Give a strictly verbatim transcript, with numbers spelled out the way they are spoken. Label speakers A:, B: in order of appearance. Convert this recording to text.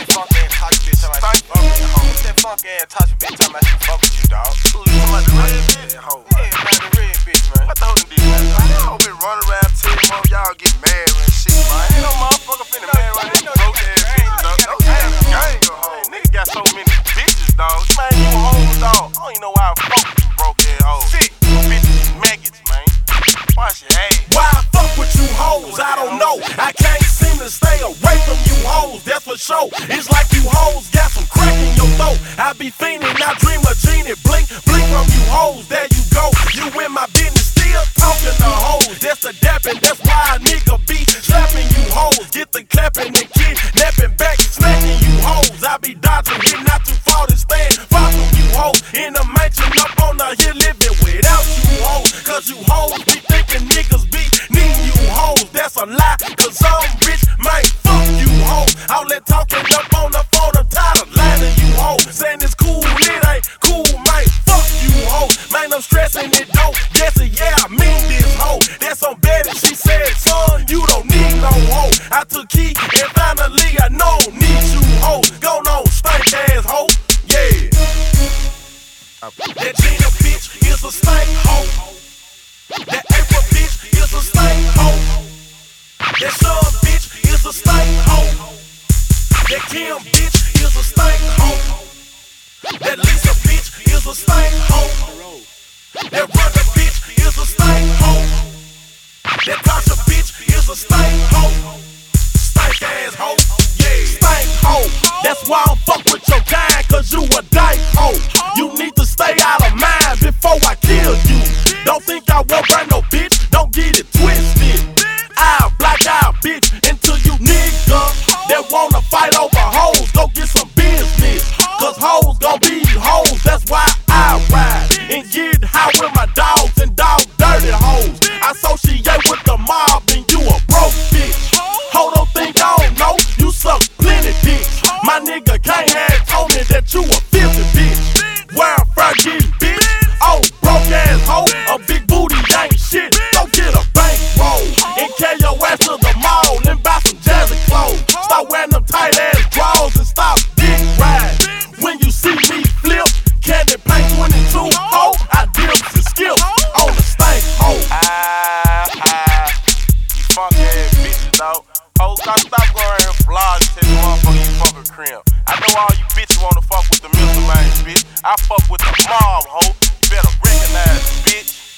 A: funk ass touch bitch talking about she fuck with you, hoe. What's that funk ass touch bitch talking about she fuck with you, dog? Who you talking about the red bitch? Hoe. Yeah, man, the red bitch, man. What the hoe done did, man? That hoe been running around telling them y'all get mad and shit, man. Ain't no motherfucker finna mad right now. Broke ass bitches, dog. Those damn gang, hoe. Nigga got so many bitches, dog. Man, you a hoe, dog. I don't even know why I fuck with you broke ass hoes. Sick. Bitches, maggots, man. Wash your ass.
B: Why I fuck with you hoes, I don't know. I can't seem to stay away from you hoes, that's for sure. It's like you hoes got some crack in your throat. I be fiending, I dream of genie. Blink, blink from you hoes, there you go. You in my business, still talking to hoes. That's the dapping, that's why a nigga be slapping you hoes. Get the clapping and kidnapping back, smacking you hoes. I be dodging, hit not too far to stand. Far from you hoes, in the mansion up on the hill living without you hoes. Cause you hoes be thinking niggas be needing you hoes. That's a lie, cause I'm rich, man, fuck you hoes. All that talking up on the phone, I'm tired of lying to you hoes. Saying it's cool, it ain't cool, man, fuck you hoes. Man, I'm stressing it, don't guess it, yeah, I mean this hoe. That's on Betty, she said, son, you don't need no hoe. I took key and finally I know need you hoes. Go on, stank ass hoe, yeah. That Gina bitch is a stank hoe. That April bitch is a stank hoe. That Sean bitch is a stank hoe. That Kim bitch is a stank hoe. That Lisa bitch is a stank hoe. That Rhonda bitch is a stank hoe. That Tasha bitch is a stank hoe. Stank ass hoe, yeah. Stank hoe. That's why I'm fuck with your kind, cause you a dyke hoe. You need to stay out of mind before I kill you. Don't think I won't burn no bitch, don't get it twisted. I'll black out bitch until you niggas that wanna fight over hoes, go get some business. Cause hoes gon' be hoes, that's why I ride and get high with my dogs and dog dirty hoes. I associate with the mob and you a broke bitch. Ho, don't think I don't know, you suck plenty dicks. My nigga can't have told me that you a filthy bitch. Where I'm from, getting bitch. Oh, broke ass hoe, a big booty ain't shit. Go get a bankroll and carry your ass to the mall and buy some jazzy clothes. Stop wearing them tight ass drawers and stop dick riding. When you see me flip, candy paint twenty-two, ho, I dips and skip on the stank hoe.
A: Ah, ah, you funk ass bitches, dog. Ho, stop, stop going around here flogging to the motherfucker you fuck a crimp. I know all you bitches wanna fuck with the middle man, bitch. I fuck with the mob, ho. You better recognize, bitch.